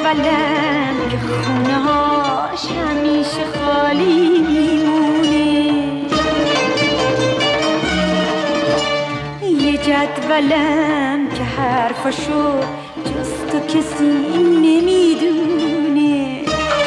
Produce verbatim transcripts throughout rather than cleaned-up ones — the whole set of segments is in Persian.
جدولم که خونه هاش همیشه خالی میمونه، یه جدولم که حرفاشو جز تو کسی نمیدونه،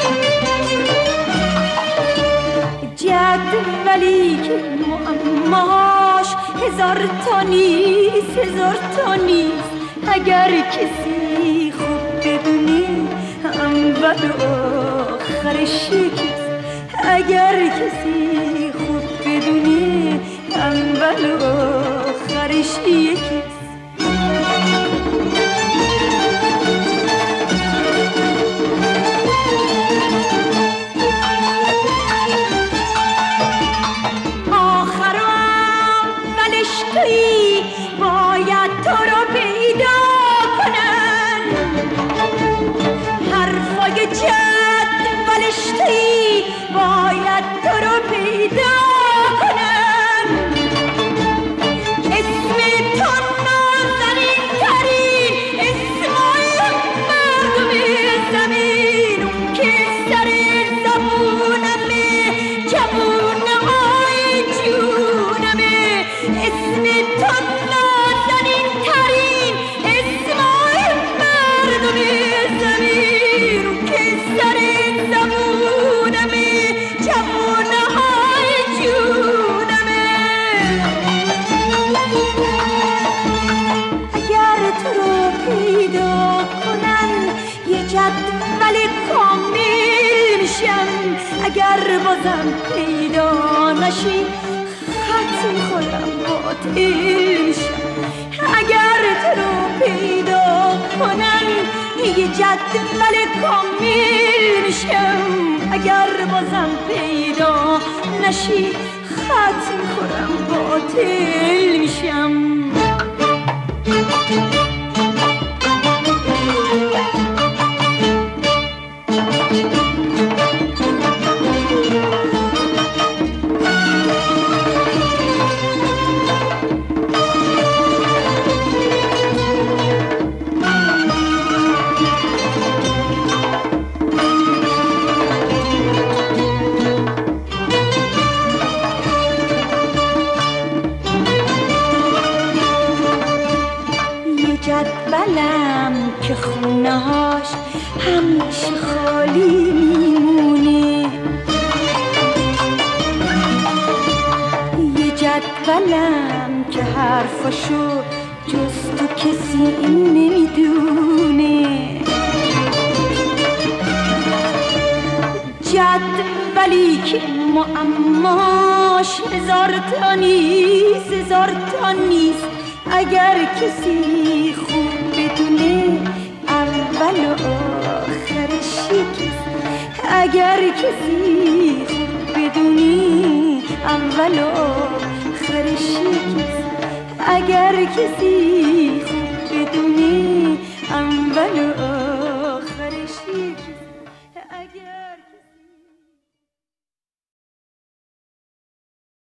جدولی که معماش هزار تا نیست، هزار تا نیست. اگر کسی خوب بدونه اول و آخرش یکیست، اگر کسی خوب بدونه اول و آخرش یکیست. آخر و اولش تویی، باید تو رو پیدا کنن، حرفای جدولش تویی، باید تو رو پیدا کنن. اسم تو نازنین ترین اسمای مردم زمین، اون که سر زبونمه، جوونهای جونمه. اسم تو نازنین ترین اسمای مردم زمین، اون که سر زبونمه، جوونهای جونمه. اگر تو رو پیدا کنن یه جدول کامل میشم، اگر بازم پیدا نشی خط میخورم باطل میشم. اگر تو رو پیدا کنن یه جدول کامل میشم، اگر بازم پیدا نشی خط میخورم باطل میشم. جدولم که خونه هاش همیشه خالی میمونه، یه جدولم که حرفاشو جز تو کسی نمیدونه، جدولی که معماش هزار تا نیست، هزار تا نیست. اگر کسی خوب بدونه اول و آخرش یکیست، اگر کسی خوب بدونه اول و آخرش یکیست، اگر کسی خوب بدونه اول و